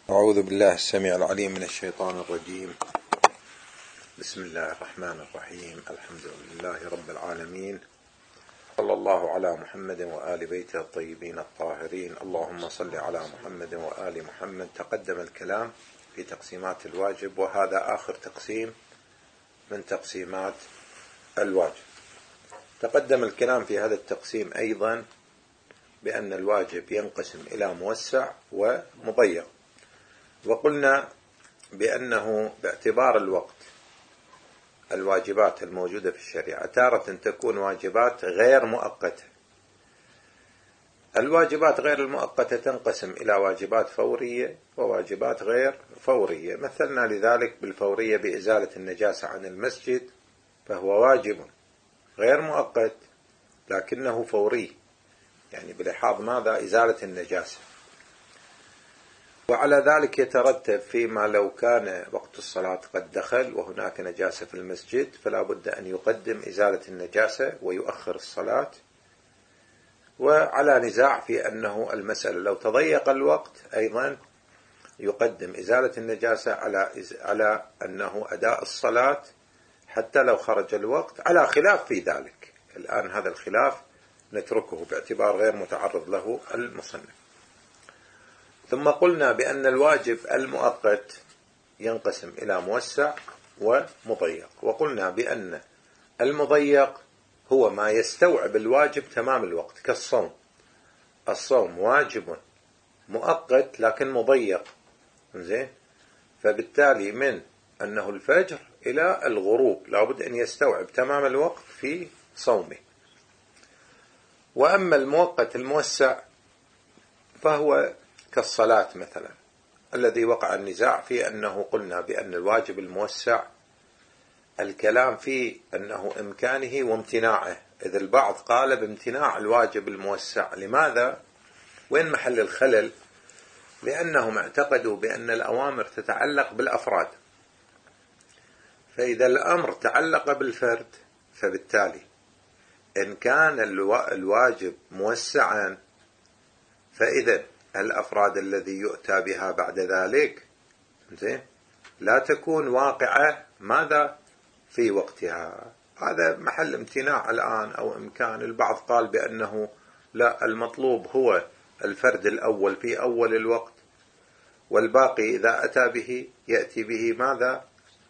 أعوذ بالله السميع العليم من الشيطان الرجيم. بسم الله الرحمن الرحيم. الحمد لله رب العالمين، صلى الله على محمد وآل بيته الطيبين الطاهرين. اللهم صل على محمد وآل محمد. تقدم الكلام في تقسيمات الواجب، وهذا آخر تقسيم من تقسيمات الواجب. تقدم الكلام في هذا التقسيم أيضا بأن الواجب ينقسم إلى موسع ومضيق، وقلنا بأنه باعتبار الوقت الواجبات الموجودة في الشريعة تارة تكون واجبات غير مؤقتة. الواجبات غير المؤقتة تنقسم إلى واجبات فورية وواجبات غير فورية. مثلنا لذلك بالفورية بإزالة النجاسة عن المسجد، فهو واجب غير مؤقت لكنه فوري، يعني بلحاظ ماذا؟ إزالة النجاسة. وعلى ذلك يترتب فيما لو كان وقت الصلاة قد دخل وهناك نجاسة في المسجد، فلا بد أن يقدم إزالة النجاسة ويؤخر الصلاة. وعلى نزاع في أنه المسألة لو تضيق الوقت أيضا يقدم إزالة النجاسة على أنه أداء الصلاة حتى لو خرج الوقت، على خلاف في ذلك. الآن هذا الخلاف نتركه باعتبار غير متعرض له المصنف. ثم قلنا بأن الواجب المؤقت ينقسم إلى موسع ومضيق، وقلنا بأن المضيق هو ما يستوعب الواجب تمام الوقت، كالصوم. الصوم واجب مؤقت لكن مضيق، زين؟ فبالتالي من أنه الفجر إلى الغروب لابد أن يستوعب تمام الوقت في صومه. وأما المؤقت الموسع فهو كالصلاة مثلا، الذي وقع النزاع في أنه قلنا بأن الواجب الموسع الكلام في أنه إمكانه وامتناعه، إذ البعض قال بامتناع الواجب الموسع. لماذا؟ وين محل الخلل؟ لأنهم اعتقدوا بأن الأوامر تتعلق بالأفراد، فإذا الأمر تعلق بالفرد فبالتالي إن كان الواجب موسعا فإذا الأفراد الذي يؤتى بها بعد ذلك زين لا تكون واقعة ماذا في وقتها. هذا محل امتناع الآن أو إمكان. البعض قال بأنه لا، المطلوب هو الفرد الأول في أول الوقت، والباقي إذا أتى به يأتي به ماذا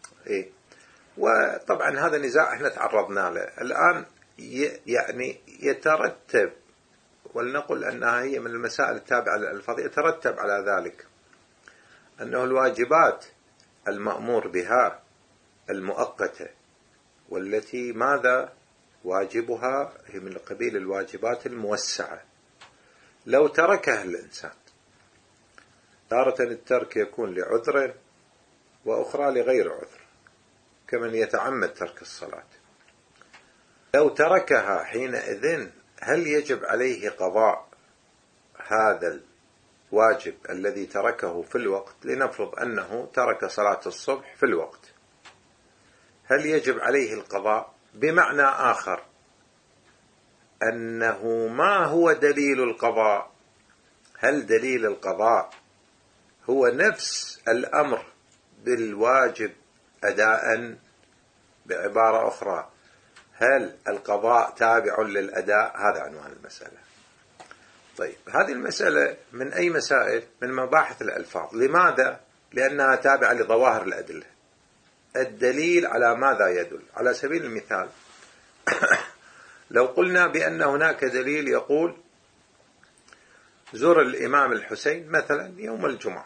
وطبعا هذا نزاع احنا تعرضنا له الآن. يعني يترتب، ولنقل أنها هي من المسائل التابعة للألفاظ، يترتب على ذلك أنه الواجبات المأمور بها المؤقتة والتي ماذا واجبها هي من قبيل الواجبات الموسعة، لو تركها الإنسان تارة الترك يكون لعذر وأخرى لغير عذر، كمن يتعمد ترك الصلاة. لو تركها حينئذ هل يجب عليه قضاء هذا الواجب الذي تركه في الوقت؟ لنفرض أنه ترك صلاة الصبح في الوقت، هل يجب عليه القضاء؟ بمعنى آخر أنه ما هو دليل القضاء؟ هل دليل القضاء هو نفس الأمر بالواجب أداء؟ بعبارة أخرى، هل القضاء تابع للأداء؟ هذا عنوان المسألة. طيب، هذه المسألة من أي مسائل؟ من مباحث الألفاظ. لماذا؟ لأنها تابعة لظواهر الأدلة. الدليل على ماذا يدل؟ على سبيل المثال لو قلنا بأن هناك دليل يقول زر الإمام الحسين مثلا يوم الجمعة،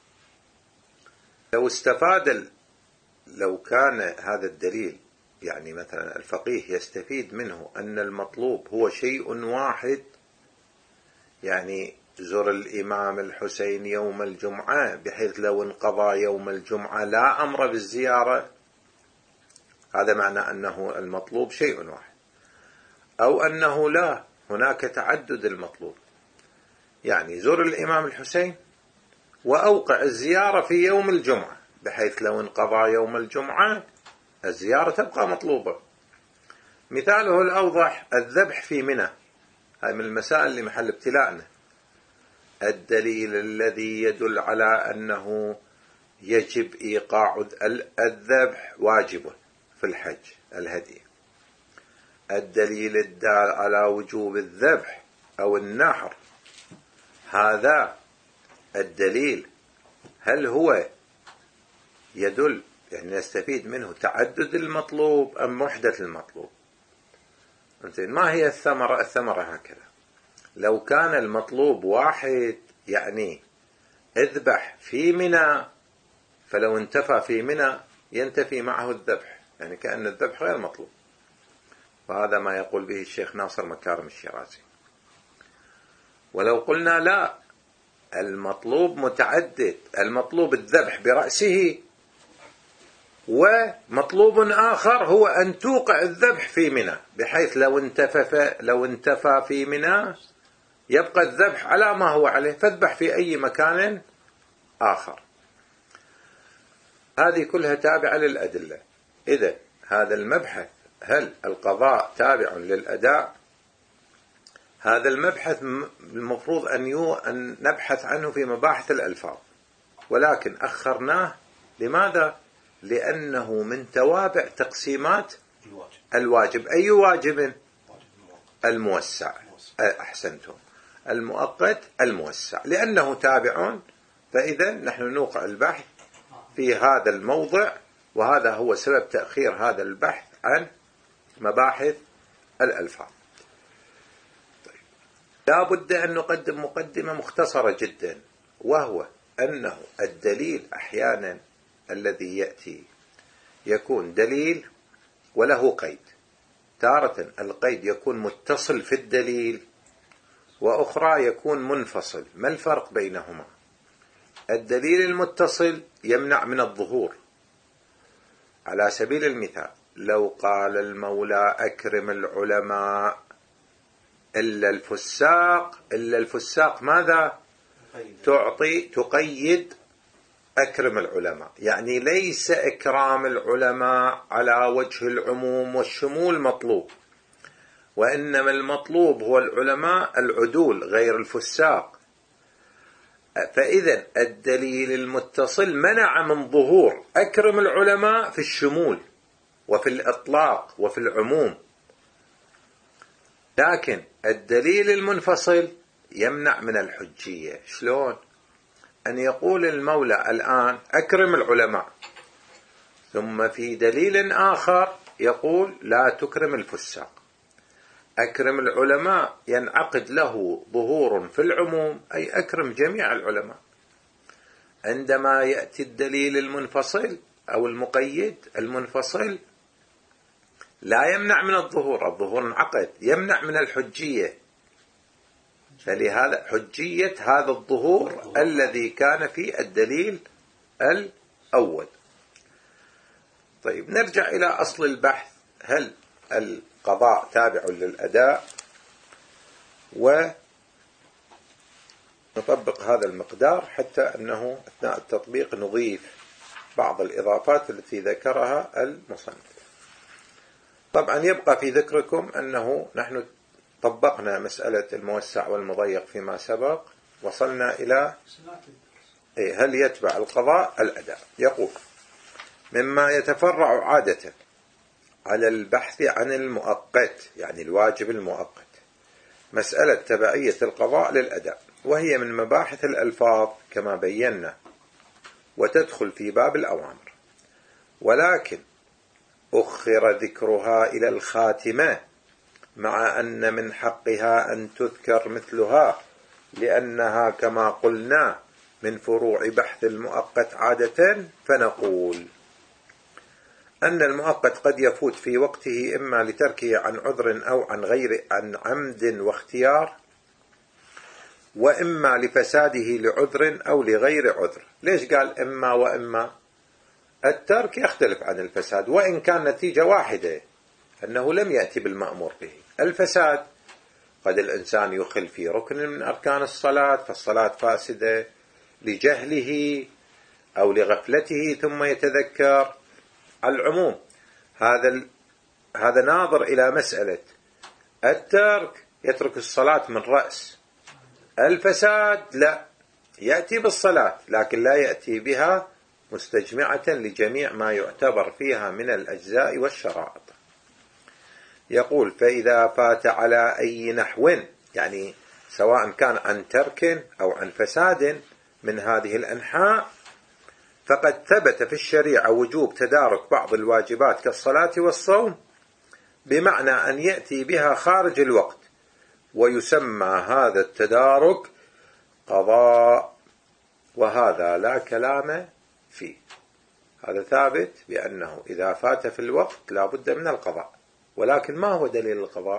لو كان هذا الدليل يعني مثلا الفقيه يستفيد منه أن المطلوب هو شيء واحد، يعني زر الإمام الحسين يوم الجمعة، بحيث لو انقضى يوم الجمعة لا أمر بالزيارة، هذا معنى أنه المطلوب شيء واحد. أو أنه لا، هناك تعدد المطلوب، يعني زر الإمام الحسين وأوقع الزيارة في يوم الجمعة، بحيث لو انقضى يوم الجمعة الزيارة تبقى مطلوبة. مثاله الأوضح الذبح في منى، هذه من المسائل اللي محل ابتلاءنا. الدليل الذي يدل على أنه يجب إيقاع الذبح واجب في الحج الهدي. الدليل الدال على وجوب الذبح أو النحر، هذا الدليل هل هو يدل يعني نستفيد منه تعدد المطلوب أم وحدة المطلوب؟ ما هي الثمرة؟ الثمرة هكذا: لو كان المطلوب واحد يعني اذبح في منى، فلو انتفى في منى ينتفي معه الذبح، يعني كأن الذبح غير مطلوب. وهذا ما يقول به الشيخ ناصر مكارم الشيرازي. ولو قلنا لا، المطلوب متعدد، المطلوب الذبح برأسه، ومطلوب آخر هو أن توقع الذبح في منى، بحيث لو انتفى في منى يبقى الذبح على ما هو عليه، فاذبح في أي مكان آخر. هذه كلها تابعة للأدلة. إذا هذا المبحث، هل القضاء تابع للأداء؟ هذا المبحث المفروض أن نبحث عنه في مباحث الألفاظ، ولكن أخرناه. لماذا؟ لأنه من توابع تقسيمات الواجب. أي واجب؟ الموسع. أحسنتم، المؤقت الموسع، لأنه تابع. فإذا نحن نوقع البحث في هذا الموضع، وهذا هو سبب تأخير هذا البحث عن مباحث الألفاظ. طيب. لا بد أن نقدم مقدمة مختصرة جدا، وهو أنه الدليل أحيانا الذي يأتي يكون دليل وله قيد. تارة القيد يكون متصل في الدليل، وأخرى يكون منفصل. ما الفرق بينهما؟ الدليل المتصل يمنع من الظهور. على سبيل المثال، لو قال المولى أكرم العلماء إلا الفساق ماذا؟ تقيد أكرم العلماء، يعني ليس إكرام العلماء على وجه العموم والشمول مطلوب، وإنما المطلوب هو العلماء العدول غير الفساق. فإذا الدليل المتصل منع من ظهور أكرم العلماء في الشمول وفي الإطلاق وفي العموم، لكن الدليل المنفصل يمنع من الحجية. شلون؟ أن يقول المولى الآن أكرم العلماء، ثم في دليل آخر يقول لا تكرم الفساق. أكرم العلماء ينعقد له ظهور في العموم، أي أكرم جميع العلماء. عندما يأتي الدليل المنفصل أو المقيد المنفصل لا يمنع من الظهور انعقد، يمنع من الحجية. فلهذا حجية هذا الظهور الذي كان في الدليل الأول. طيب، نرجع إلى أصل البحث: هل القضاء تابع للأداء؟ ونطبق هذا المقدار حتى أنه أثناء التطبيق نضيف بعض الإضافات التي ذكرها المصنف. طبعا يبقى في ذكركم أنه نحن طبقنا مسألة الموسع والمضيق فيما سبق، وصلنا إلى هل يتبع القضاء الأداء. يقول: مما يتفرع عادة على البحث عن المؤقت، يعني الواجب المؤقت، مسألة تبعية القضاء للأداء، وهي من مباحث الألفاظ كما بينا، وتدخل في باب الأوامر، ولكن أخر ذكرها إلى الخاتمة، مع أن من حقها أن تذكر مثلها، لأنها كما قلنا من فروع بحث المؤقت عادة. فنقول أن المؤقت قد يفوت في وقته إما لتركه عن عذر أو عن عمد واختيار، وإما لفساده لعذر أو لغير عذر. ليش قال إما وإما؟ الترك يختلف عن الفساد، وإن كان نتيجة واحدة، أنه لم يأتي بالمأمور به. الفساد قد الإنسان يخل في ركن من أركان الصلاة، فالصلاة فاسدة لجهله أو لغفلته ثم يتذكر. العموم هذا ناظر إلى مسألة الترك، يترك الصلاة من رأس، الفساد لا، يأتي بالصلاة لكن لا يأتي بها مستجمعة لجميع ما يعتبر فيها من الأجزاء والشرائط. يقول فإذا فات على أي نحو، يعني سواء كان عن ترك أو عن فساد من هذه الأنحاء، فقد ثبت في الشريعة وجوب تدارك بعض الواجبات كالصلاة والصوم، بمعنى أن يأتي بها خارج الوقت، ويسمى هذا التدارك قضاء، وهذا لا كلام فيه. هذا ثابت بأنه إذا فات في الوقت لا بد من القضاء. ولكن ما هو دليل القضاء؟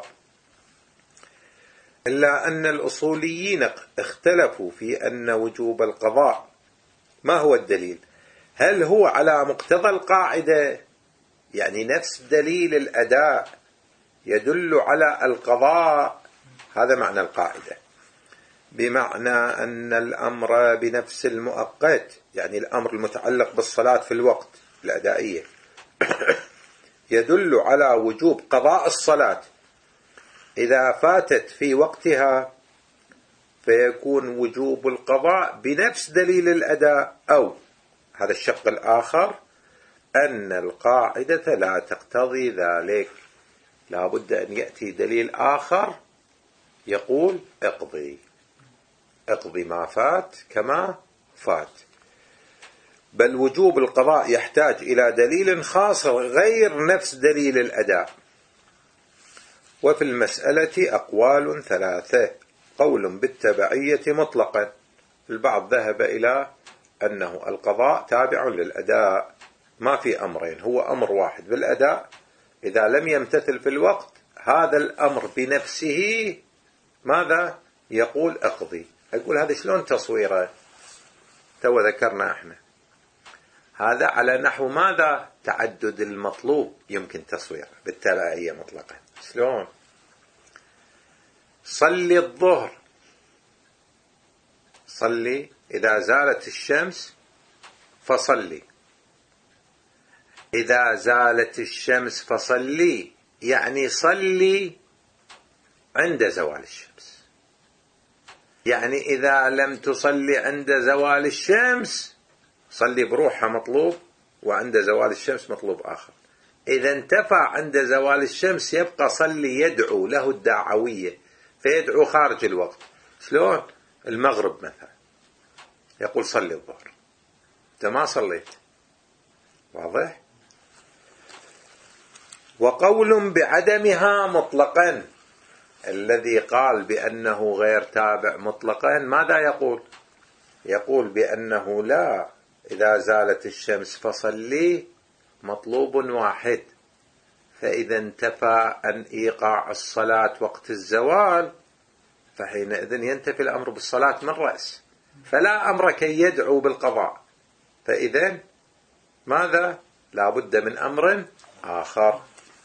إلا أن الأصوليين اختلفوا في أن وجوب القضاء ما هو الدليل؟ هل هو على مقتضى القاعدة، يعني نفس دليل الأداء يدل على القضاء، هذا معنى القاعدة، بمعنى أن الأمر بنفس المؤقت، يعني الأمر المتعلق بالصلاة في الوقت الأدائية يدل على وجوب قضاء الصلاة إذا فاتت في وقتها، فيكون وجوب القضاء بنفس دليل الأداء. أو هذا الشق الآخر، أن القاعدة لا تقتضي ذلك، لا بد أن يأتي دليل آخر يقول اقضي ما فات كما فات. بل وجوب القضاء يحتاج إلى دليل خاص غير نفس دليل الأداء. وفي المسألة أقوال ثلاثة: قول بالتبعية مطلقا، البعض ذهب إلى أنه القضاء تابع للأداء، ما في أمرين، هو أمر واحد بالأداء، إذا لم يمتثل في الوقت هذا الأمر بنفسه ماذا يقول؟ اقضي. أقول هذا شلون تصويره؟ تو ذكرنا احنا هذا على نحو ماذا؟ تعدد المطلوب يمكن تصويره بالتبعية مطلقا. شلون؟ صلي الظهر، صلي إذا زالت الشمس فصلي، إذا زالت الشمس فصلي، يعني صلي عند زوال الشمس. يعني إذا لم تصلي عند زوال الشمس صلي بروحها مطلوب، وعند زوال الشمس مطلوب آخر. إذا انتفى عند زوال الشمس يبقى صلي يدعو له الدعوية، فيدعو خارج الوقت. شلون؟ المغرب مثلا يقول صلي الظهر، أنت ما صليت. واضح؟ وقول بعدمها مطلقا، الذي قال بأنه غير تابع مطلقا ماذا يقول؟ يقول بأنه لا، إذا زالت الشمس فصلي مطلوب واحد، فإذا انتفى عن إيقاع الصلاة وقت الزوال فحينئذ ينتفي الأمر بالصلاة من رأس، فلا أمر كي يدعو بالقضاء. فإذا ماذا؟ لا بد من أمر آخر.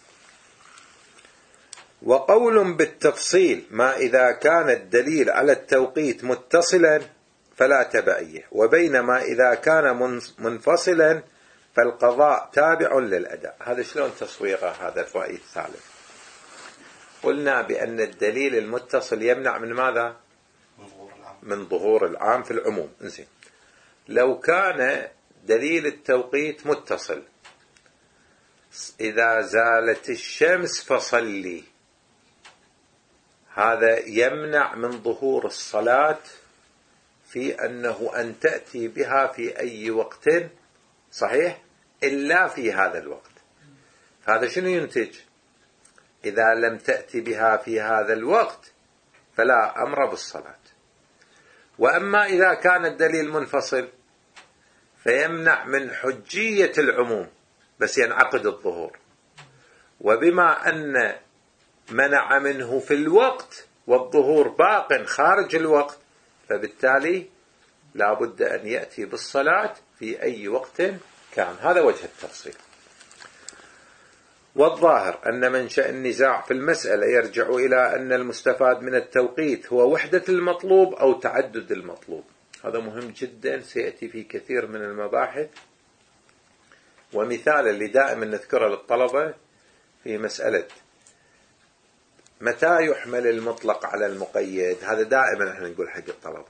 وقول بالتفصيل، ما إذا كان الدليل على التوقيت متصلا فلا تبعية، وبينما إذا كان منفصلا فالقضاء تابع للأداء. هذا شلون تصويره؟ هذا الرأي الثالث. قلنا بأن الدليل المتصل يمنع من ماذا؟ من ظهور العام في العموم. انزين، لو كان دليل التوقيت متصل، إذا زالت الشمس فصلي، هذا يمنع من ظهور الصلاة في أنه أن تأتي بها في أي وقت، صحيح، إلا في هذا الوقت. هذا شنو ينتج؟ إذا لم تأتي بها في هذا الوقت فلا أمر بالصلاة. وأما إذا كان الدليل منفصل فيمنع من حجية العموم، بس ينعقد الظهور، وبما أن منع منه في الوقت والظهور باق خارج الوقت، فبالتالي لا بد أن يأتي بالصلاة في أي وقت كان. هذا وجه التفصيل. والظاهر أن منشأ النزاع في المسألة يرجع إلى أن المستفاد من التوقيت هو وحدة المطلوب أو تعدد المطلوب. هذا مهم جدا، سيأتي في كثير من المباحث. ومثال اللي دائما نذكره للطلبة في مسألة متى يحمل المطلق على المقيد؟ هذا دائما احنا نقول حق الطلبة،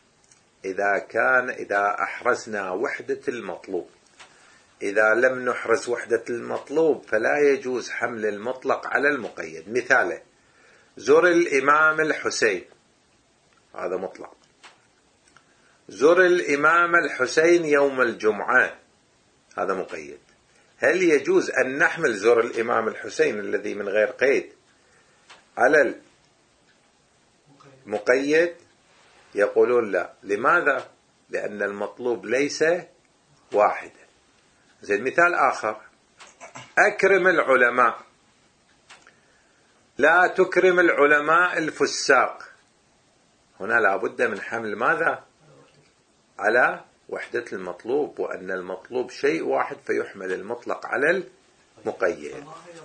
إذا أحرزنا وحدة المطلوب. إذا لم نحرز وحدة المطلوب فلا يجوز حمل المطلق على المقيد. مثاله: زر الإمام الحسين، هذا مطلق. زر الإمام الحسين يوم الجمعة، هذا مقيد. هل يجوز أن نحمل زر الإمام الحسين الذي من غير قيد على المقيد؟ يقولون لا. لماذا؟ لأن المطلوب ليس واحدا. زي مثال آخر: أكرم العلماء، لا تكرم العلماء الفساق. هنا لا بد من حمل ماذا؟ على وحدة المطلوب، وأن المطلوب شيء واحد فيحمل المطلق على المقيد.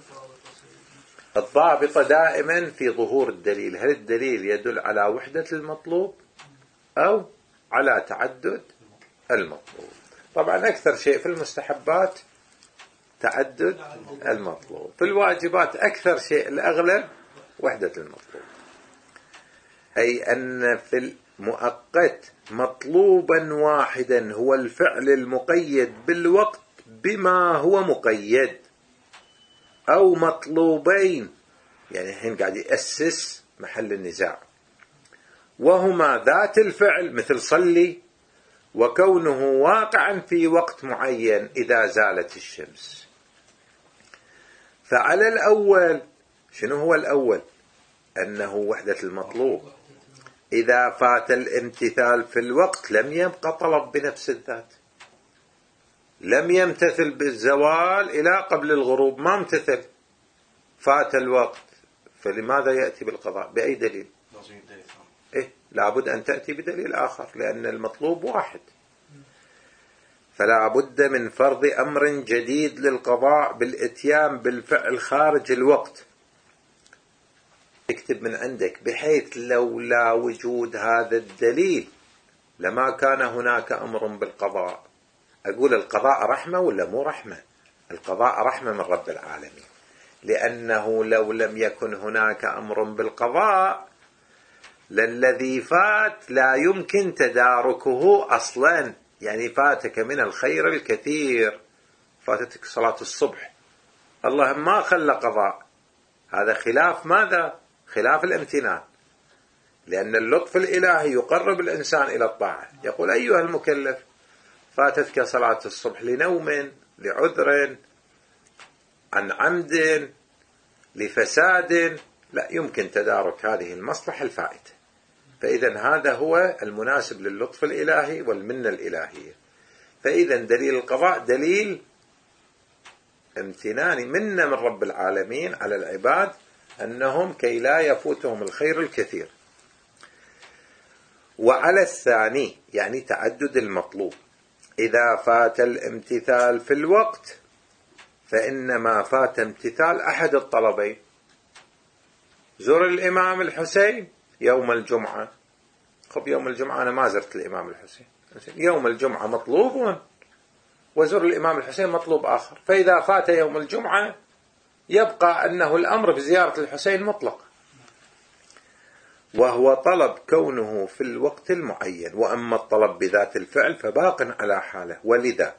الضابطة دائما في ظهور الدليل، هل الدليل يدل على وحدة المطلوب أو على تعدد المطلوب. طبعا أكثر شيء في المستحبات تعدد المطلوب، في الواجبات أكثر شيء الأغلب وحدة المطلوب، أي أن في المؤقت مطلوبا واحدا هو الفعل المقيد بالوقت بما هو مقيد، أو مطلوبين، يعني الحين قاعد يأسس محل النزاع، وهما ذات الفعل مثل صلي، وكونه واقعا في وقت معين إذا زالت الشمس. فعلى الأول، شنو هو الأول؟ أنه وحدة المطلوب. إذا فات الامتثال في الوقت لم يبقى طلب بنفس الذات، لم يمتثل بالزوال إلى قبل الغروب، ما امتثل، فات الوقت، فلماذا يأتي بالقضاء؟ بأي دليل؟ لابد أن تأتي بدليل آخر، لأن المطلوب واحد. فلا بد من فرض أمر جديد للقضاء بالإتيان بالفعل خارج الوقت. اكتب من عندك: بحيث لولا وجود هذا الدليل لما كان هناك أمر بالقضاء. أقول القضاء رحمة ولا مو رحمة؟ القضاء رحمة من رب العالمين، لأنه لو لم يكن هناك أمر بالقضاء للذي فات لا يمكن تداركه أصلا. يعني فاتك من الخير الكثير، فاتتك صلاة الصبح، الله ما خلى قضاء، هذا خلاف ماذا؟ خلاف الامتنان، لأن اللطف الإلهي يقرب الإنسان إلى الطاعة. يقول: أيها المكلف، فاتتك صلاة الصبح لنوم، لعذر، عن عمد، لفساد، لا يمكن تدارك هذه المصلحة الفائتة. فإذا هذا هو المناسب للطف الإلهي والمنة الإلهية. فإذا دليل القضاء دليل امتنان، منة من رب العالمين على العباد، أنهم كي لا يفوتهم الخير الكثير. وعلى الثاني، يعني تعدد المطلوب، إذا فات الامتثال في الوقت فإنما فات امتثال أحد الطلبين. زر الإمام الحسين يوم الجمعة. خب يوم الجمعة أنا ما زرت الإمام الحسين، يوم الجمعة مطلوب، وزر الإمام الحسين مطلوب آخر. فإذا فات يوم الجمعة يبقى أنه الأمر بزيارة الحسين مطلق، وهو طلب كونه في الوقت المعين. وأما الطلب بذات الفعل فباق على حاله. ولذا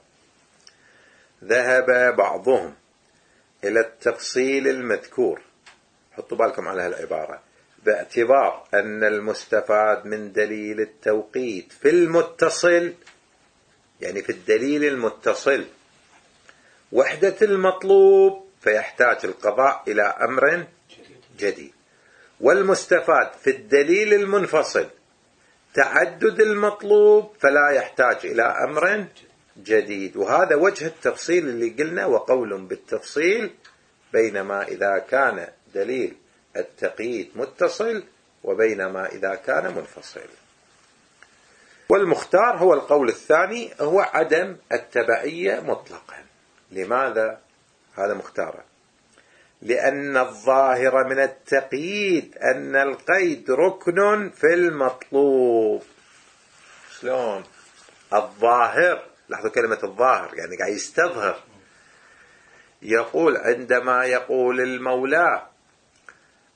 ذهب بعضهم إلى التفصيل المذكور، حطوا بالكم على هالعبارة، باعتبار أن المستفاد من دليل التوقيت في المتصل، يعني في الدليل المتصل، وحدة المطلوب، فيحتاج القضاء إلى أمر جديد. والمستفاد في الدليل المنفصل تعدد المطلوب، فلا يحتاج إلى أمر جديد. وهذا وجه التفصيل اللي قلنا: وقول بالتفصيل، بينما إذا كان دليل التقييد متصل، وبينما إذا كان منفصل. والمختار هو القول الثاني، هو عدم التبعية مطلقا. لماذا هذا مختاره؟ لأن الظاهر من التقييد أن القيد ركن في المطلوب. شلون الظاهر؟ لاحظوا كلمة الظاهر، يعني قاعد يستظهر. يقول: عندما يقول المولى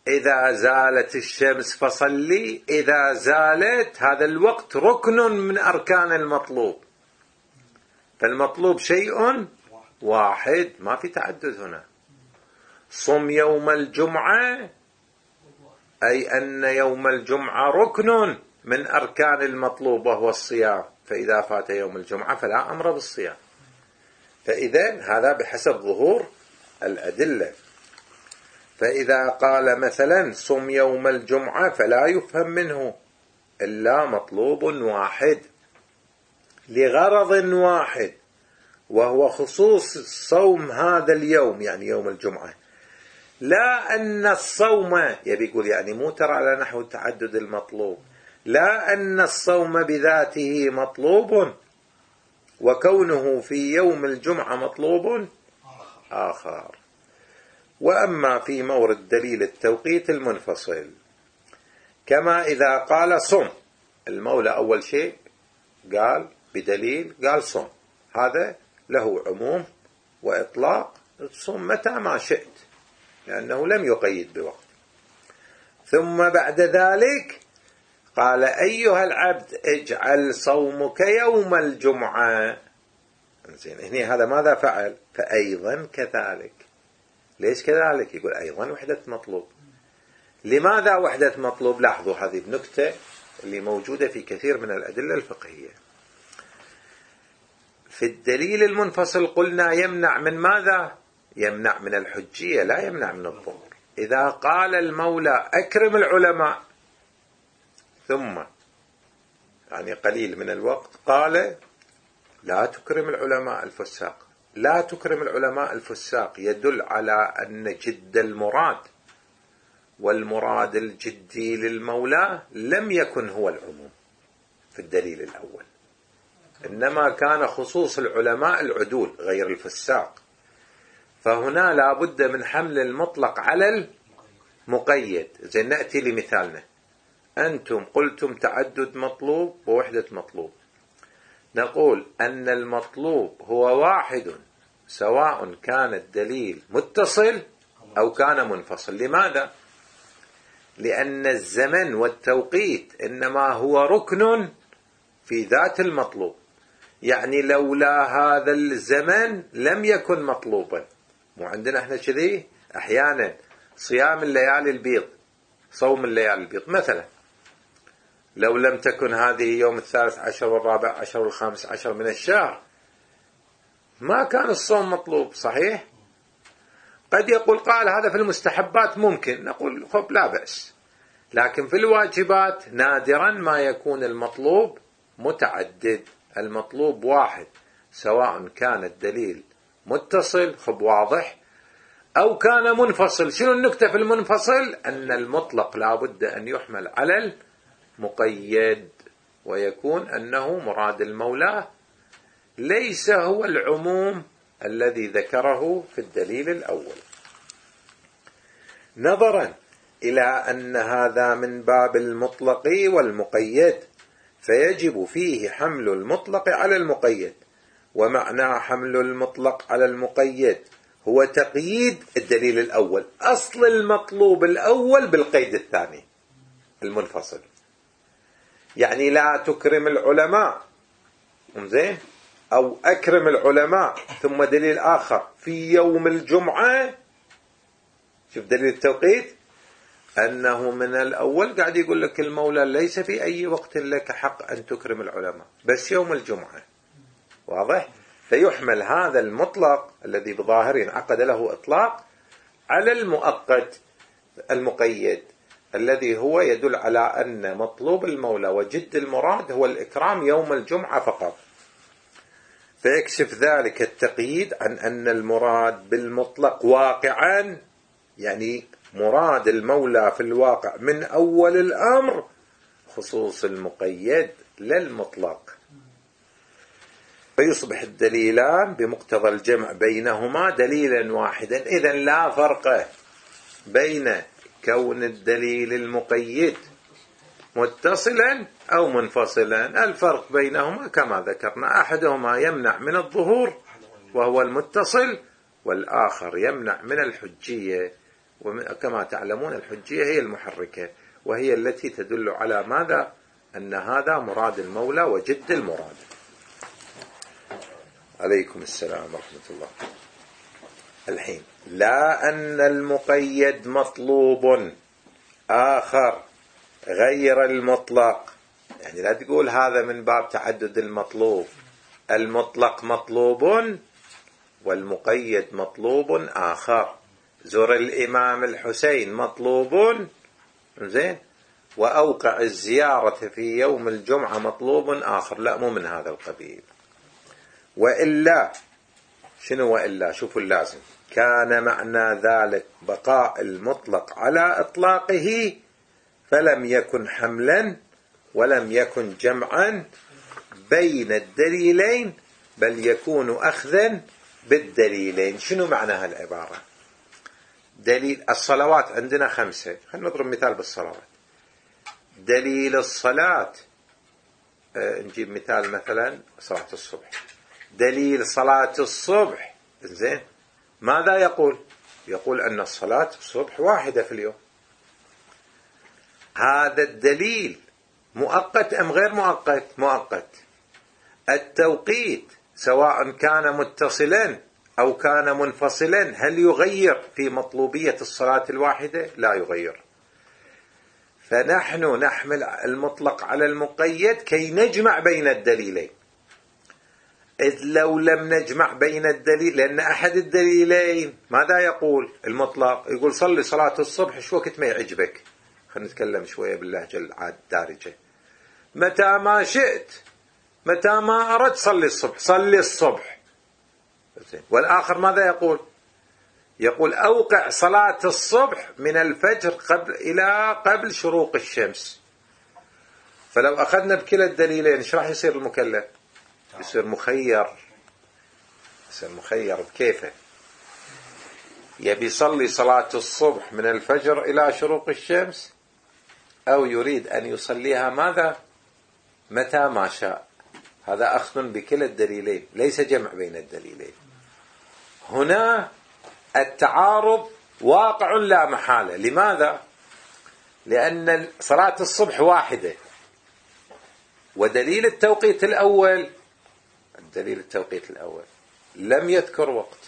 إذا زالت الشمس فصلي، إذا زالت هذا الوقت ركن من أركان المطلوب، فالمطلوب شيء واحد، ما في تعدد هنا. صم يوم الجمعة أي أن يوم الجمعة ركن من أركان المطلوب وهو الصيام، فإذا فات يوم الجمعة فلا أمر بالصيام. فإذن هذا بحسب ظهور الأدلة. فإذا قال مثلا صم يوم الجمعة فلا يفهم منه إلا مطلوب واحد لغرض واحد، وهو خصوص صوم هذا اليوم، يعني يوم الجمعة. لا أن الصوم يبي يقول يعني مو ترى على نحو تعدد المطلوب، لا أن الصوم بذاته مطلوب وكونه في يوم الجمعة مطلوب آخر. وأما في مورد دليل التوقيت المنفصل، كما إذا قال صم، المولى أول شيء قال بدليل، قال صم، هذا له عموم وإطلاق، صم متى ما شئت لأنه لم يقيد بوقت. ثم بعد ذلك قال أيها العبد اجعل صومك يوم الجمعة. زين، هنا هذا ماذا فعل؟ فأيضا كذلك. ليش كذلك؟ يقول أيضا وحدة مطلوب. لماذا وحدة مطلوب؟ لاحظوا هذه النكتة اللي موجودة في كثير من الأدلة الفقهية. في الدليل المنفصل قلنا يمنع من ماذا؟ يمنع من الحجية، لا يمنع من الظهور. إذا قال المولى أكرم العلماء ثم يعني قليل من الوقت قال لا تكرم العلماء الفساق، لا تكرم العلماء الفساق، يدل على أن جد المراد والمراد الجدي للمولى لم يكن هو العموم في الدليل الأول، إنما كان خصوص العلماء العدول غير الفساق. فهنا لا بد من حمل المطلق على المقيد. زي نأتي لمثالنا، أنتم قلتم تعدد مطلوب ووحدة مطلوب، نقول أن المطلوب هو واحد سواء كان الدليل متصل أو كان منفصل. لماذا؟ لأن الزمن والتوقيت إنما هو ركن في ذات المطلوب، يعني لولا هذا الزمن لم يكن مطلوبا. مو عندنا احنا كذي احيانا صيام الليالي البيض، صوم الليالي البيض مثلا، لو لم تكن هذه يوم 13 و14 و15 من الشهر ما كان الصوم مطلوب. صحيح؟ قد يقول قال هذا في المستحبات ممكن، نقول خب لا بأس، لكن في الواجبات نادرا ما يكون المطلوب متعدد، المطلوب واحد سواء كان الدليل متصل خب واضح أو كان منفصل. شنو النكتة في المنفصل؟ أن المطلق لا بد أن يحمل على المقيد، ويكون أنه مراد المولى ليس هو العموم الذي ذكره في الدليل الأول. نظرا إلى أن هذا من باب المطلق والمقيد، فيجب فيه حمل المطلق على المقيد. ومعنى حمل المطلق على المقيد هو تقييد الدليل الأول، أصل المطلوب الأول بالقيد الثاني المنفصل. يعني لا تكرم العلماء، زين، أو أكرم العلماء، ثم دليل آخر في يوم الجمعة. شوف دليل التوقيت، أنه من الأول قاعد يقول لك المولى ليس في أي وقت لك حق أن تكرم العلماء، بس يوم الجمعة. واضح؟ فيحمل هذا المطلق الذي بظاهر عقد له إطلاق على المؤقت المقيد الذي هو يدل على أن مطلوب المولى وجد المراد هو الإكرام يوم الجمعة فقط. فيكشف ذلك التقييد عن أن المراد بالمطلق واقعا، يعني مراد المولى في الواقع من أول الأمر خصوص المقيد لا المطلق. فيصبح الدليلان بمقتضى الجمع بينهما دليلا واحدا. إذن لا فرق بين كون الدليل المقيد متصلا أو منفصلا، الفرق بينهما كما ذكرنا، أحدهما يمنع من الظهور وهو المتصل، والآخر يمنع من الحجية وكما تعلمون الحجية هي المحركة، وهي التي تدل على ماذا؟ أن هذا مراد المولى وجد المراد. عليكم السلام ورحمة الله. الحين لا أن المقيد مطلوب آخر غير المطلق، يعني لا تقول هذا من باب تعدد المطلوب. المطلق مطلوب والمقيد مطلوب آخر. زر الإمام الحسين مطلوب، زين، وأوقع الزيارة في يوم الجمعة مطلوب آخر. لا، مو من هذا القبيل. وإلا شنو؟ وإلا شوفوا اللازم: كان معنى ذلك بقاء المطلق على إطلاقه، فلم يكن حملا ولم يكن جمعا بين الدليلين، بل يكون أخذا بالدليلين. شنو معنى هالعبارة؟ دليل الصلوات عندنا 5. خلينا نضرب مثال بالصلوات. دليل الصلاة، نجيب مثال مثلا صلاة الصبح. دليل صلاة الصبح، زين، ماذا يقول؟ يقول أن الصلاة الصبح واحدة في اليوم. هذا الدليل مؤقت أم غير مؤقت؟ مؤقت. التوقيت سواء كان متصلا أو كان منفصلا هل يغير في مطلوبية الصلاة الواحدة؟ لا يغير. فنحن نحمل المطلق على المقيد كي نجمع بين الدليلين. إذ لو لم نجمع بين الدليل، لأن أحد الدليلين ماذا يقول؟ المطلق يقول صلي صلاة الصبح شو وقت ما يعجبك. خلينا نتكلم شوية باللهجة الدارجة. متى ما شئت، متى ما أردت صلي الصبح، صلي الصبح. والآخر ماذا يقول؟ يقول أوقع صلاة الصبح من الفجر قبل شروق الشمس. فلو أخذنا بكلا الدليلين ايش راح يصير المكلف؟ يصير مخير. يصير مخير بكيفه. يبي يصلي صلاة الصبح من الفجر إلى شروق الشمس، أو يريد أن يصليها ماذا؟ متى ما شاء. هذا أخذ بكلا الدليلين، ليس جمع بين الدليلين. هنا التعارض واقع لا محالة. لماذا؟ لأن صلاة الصبح واحدة، ودليل التوقيت الأول، الدليل التوقيت الأول لم يذكر وقت،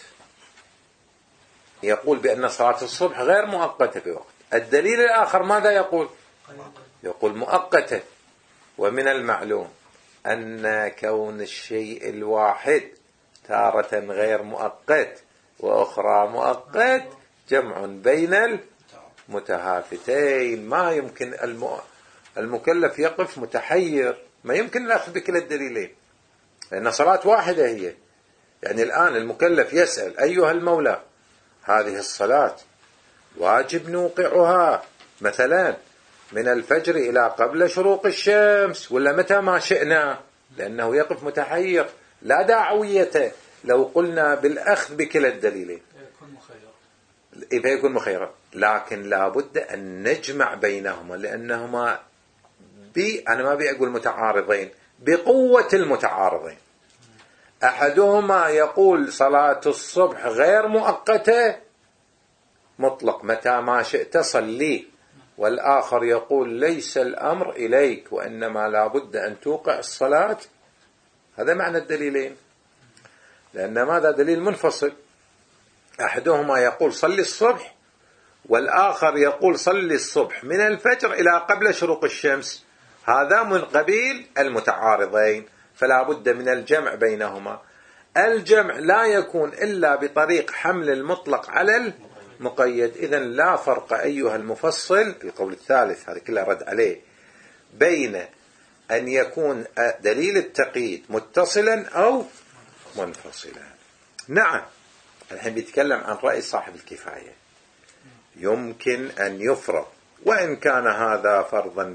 يقول بأن صلاة الصبح غير مؤقتة بوقت. الدليل الآخر ماذا يقول؟ يقول مؤقتة. ومن المعلوم أن كون الشيء الواحد تارة غير مؤقت وأخرى مؤقت جمع بين المتهافتين. ما يمكن المكلف يقف متحير، ما يمكن الأخذ بكلا الدليلين، لأن صلاة واحدة هي. يعني الآن المكلف يسأل أيها المولى هذه الصلاة واجب نوقعها مثلا من الفجر إلى قبل شروق الشمس ولا متى ما شئنا؟ لأنه يقف متحير، لا داعوية لو قلنا بالأخذ بكلا الدليلين. إذا يكون مخيرا، لكن لا بد أن نجمع بينهما، لأنهما أنا ما أقول متعارضين، بقوة المتعارضين. أحدهما يقول صلاة الصبح غير مؤقتة مطلق متى ما شئت صلي، والآخر يقول ليس الأمر إليك وإنما لا بد أن توقع الصلاة. هذا معنى الدليلين، لأن ماذا؟ دليل منفصل. أحدهما يقول صلي الصبح، والآخر يقول صلي الصبح من الفجر إلى قبل شروق الشمس. هذا من قبيل المتعارضين، فلا بد من الجمع بينهما. الجمع لا يكون إلا بطريق حمل المطلق على المقيد. إذن لا فرق أيها المفصل في القول الثالث، هذا كله رد عليه، بين أن يكون دليل التقييد متصلا أو منفصلا. نعم، الحين بيتكلم عن رأي صاحب الكفاية. يمكن أن يفرض، وإن كان هذا فرضا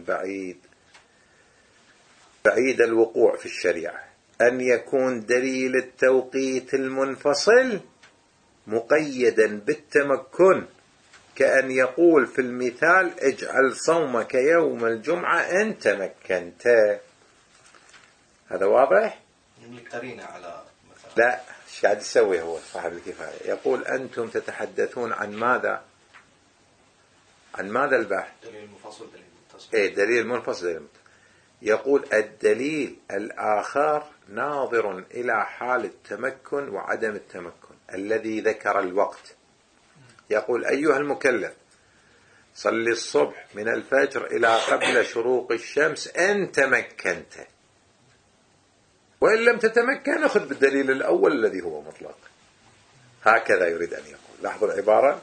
بعيد الوقوع في الشريعة، أن يكون دليل التوقيت المنفصل مقيدا بالتمكن، كأن يقول في المثال اجعل صومك يوم الجمعة إن تمكنت. هذا واضح؟ يملك على مثلا. لا، ايش قاعد يسوي هو صاحب الكفاية؟ يقول أنتم تتحدثون عن ماذا؟ عن ماذا البحث؟ دليل المنفصل دليل المتصل. إيه، دليل منفصل دليل متصل. يقول الدليل الآخر ناظر إلى حال التمكن وعدم التمكن الذي ذكر الوقت. يقول أيها المكلف صل الصبح من الفجر إلى قبل شروق الشمس إن تمكنت، وإن لم تتمكن أخذ بالدليل الأول الذي هو مطلق. هكذا يريد أن يقول. لاحظوا العبارة،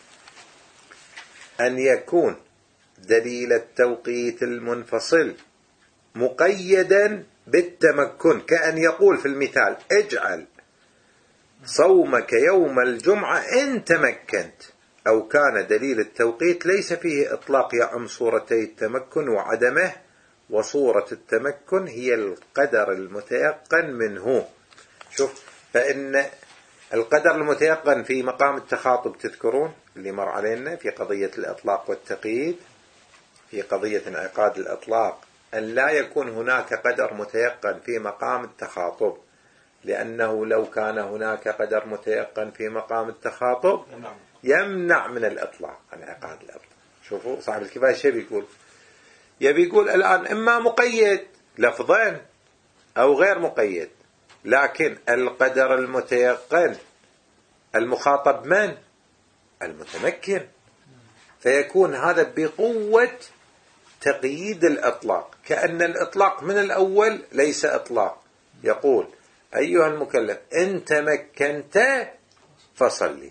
أن يكون دليل التوقيت المنفصل مقيدا بالتمكن، كأن يقول في المثال اجعل صومك يوم الجمعة إن تمكنت، أو كان دليل التوقيت ليس فيه إطلاق يعم صورتي التمكن وعدمه، وصورة التمكن هي القدر المتيقن منه. شوف، فإن القدر المتيقن في مقام التخاطب تذكرون اللي مر علينا في قضية الإطلاق والتقييد، في قضية انعقاد الإطلاق أن لا يكون هناك قدر متيقن في مقام التخاطب، لأنه لو كان هناك قدر متيقن في مقام التخاطب يمنع من الإطلاق، انعقاد الإطلاق. شوفوا صاحب الكفاية شيء بيقول، يبي يقول الآن إما مقيد لفظا أو غير مقيد، لكن القدر المتيقن المخاطب من؟ المتمكن، فيكون هذا بقوة تقييد الإطلاق، كأن الإطلاق من الأول ليس إطلاق. يقول أيها المكلف إن تمكنت فصلي،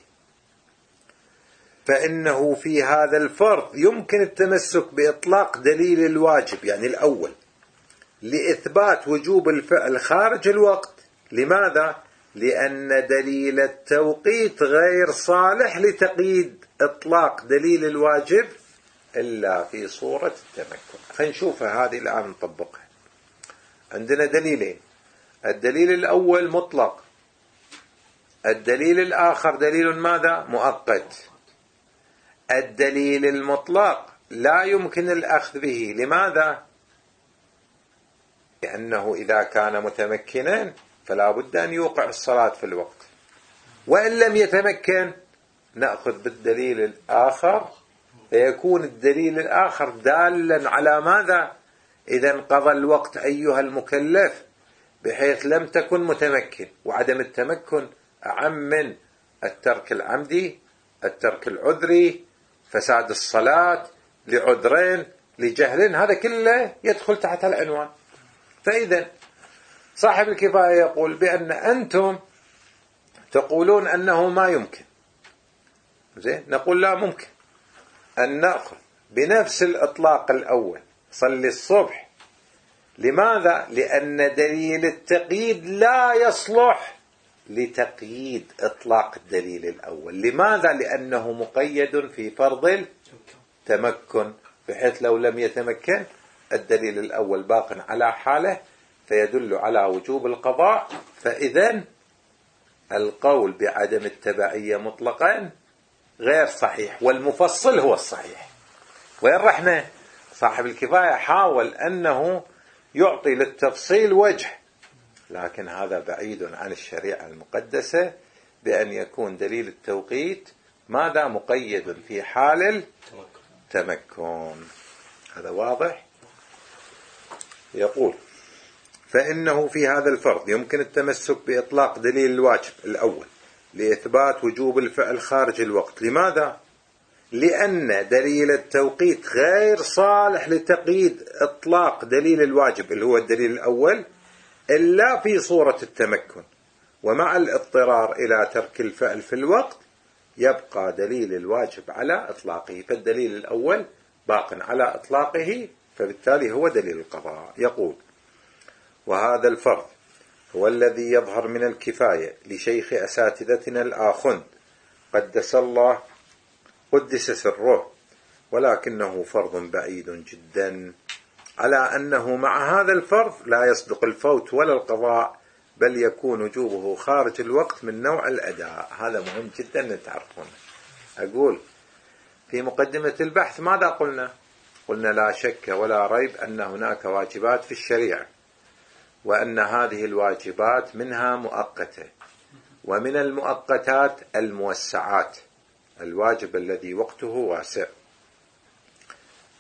فإنه في هذا الفرض يمكن التمسك بإطلاق دليل الواجب يعني الأول لإثبات وجوب الفعل خارج الوقت. لماذا؟ لأن دليل التوقيت غير صالح لتقييد إطلاق دليل الواجب إلا في صورة التمكن. فنشوفها هذه الآن نطبقها. عندنا دليلين، الدليل الأول مطلق، الدليل الآخر دليل ماذا؟ مؤقت. الدليل المطلق لا يمكن الأخذ به. لماذا؟ لأنه إذا كان متمكنا فلا بد أن يوقع الصلاة في الوقت، وإن لم يتمكن نأخذ بالدليل الآخر، فيكون الدليل الآخر دالا على ماذا؟ إذا انقضى الوقت أيها المكلف بحيث لم تكن متمكن، وعدم التمكن أعم من الترك العمدي، الترك العذري، فساد الصلاة لعذرين لجهل، هذا كله يدخل تحت العنوان. فإذا صاحب الكفاية يقول بأن أنتم تقولون أنه ما يمكن، زين، نقول لا، ممكن أن نأخذ بنفس الإطلاق الأول صلي الصبح. لماذا؟ لأن دليل التقييد لا يصلح لتقييد إطلاق الدليل الأول. لماذا؟ لأنه مقيد في فرض التمكن، بحيث لو لم يتمكن الدليل الأول باق على حاله فيدل على وجوب القضاء. فإذن القول بعدم التبعية مطلقا غير صحيح، والمفصل هو الصحيح. وين رحنا؟ صاحب الكفاية حاول أنه يعطي للتفصيل وجه، لكن هذا بعيد عن الشريعة المقدسة، بأن يكون دليل التوقيت ماذا؟ مقيد في حال التمكن. هذا واضح؟ يقول فإنه في هذا الفرض يمكن التمسك بإطلاق دليل الواجب الأول لإثبات وجوب الفعل خارج الوقت. لماذا؟ لأن دليل التوقيت غير صالح لتقييد إطلاق دليل الواجب اللي هو الدليل الأول إلا في صورة التمكن، ومع الاضطرار إلى ترك الفعل في الوقت يبقى دليل الواجب على إطلاقه، فالدليل الأول باق على إطلاقه، فبالتالي هو دليل القضاء. يقول وهذا الفرض هو الذي يظهر من الكفاية لشيخ أساتذتنا الآخند قدس سره، ولكنه فرض بعيد جدا، على أنه مع هذا الفرض لا يصدق الفوت ولا القضاء، بل يكون وجوبه خارج الوقت من نوع الأداء. هذا مهم جدا نتعرفونه. أقول في مقدمة البحث ماذا قلنا؟ قلنا لا شك ولا ريب أن هناك واجبات في الشريعة، وأن هذه الواجبات منها مؤقتة، ومن المؤقتات الموسعات، الواجب الذي وقته واسع.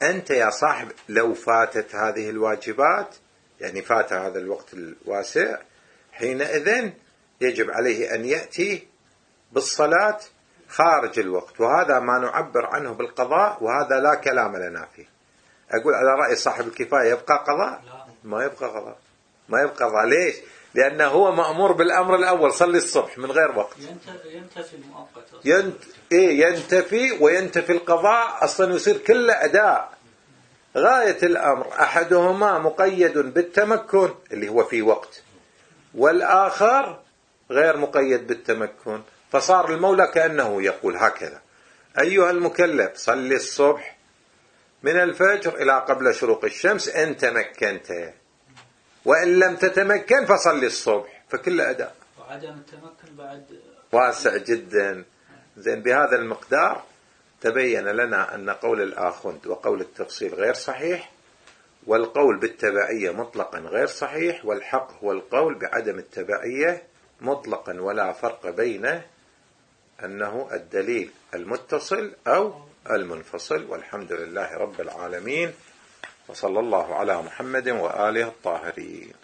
أنت يا صاحب لو فاتت هذه الواجبات، يعني فات هذا الوقت الواسع، حينئذ يجب عليه أن يأتي بالصلاة خارج الوقت، وهذا ما نعبر عنه بالقضاء، وهذا لا كلام لنا فيه. أقول على رأي صاحب الكفاية يبقى قضاء؟ ما يبقى قضاء، ما يبقى قضاء. ليش؟ لأنه هو مأمور بالأمر الأول، صلي الصبح من غير وقت. ينتفي المؤقت. ينتفي وينتفي القضاء، أصلا يصير كله أداء. غاية الأمر أحدهما مقيد بالتمكن اللي هو في وقت، والآخر غير مقيد بالتمكن، فصار المولى كأنه يقول هكذا: أيها المكلف صلي الصبح من الفجر إلى قبل شروق الشمس إن تمكنت، وإن لم تتمكن فصلي الصبح، فكل أداء. وعدم التمكن بعد واسع جدا. زين، بهذا المقدار تبين لنا أن قول الآخوند وقول التفصيل غير صحيح، والقول بالتبعية مطلقا غير صحيح، والحق هو القول بعدم التبعية مطلقا، ولا فرق بين أنه الدليل المتصل أو المنفصل. والحمد لله رب العالمين، وصلى الله على محمد وآله الطاهرين.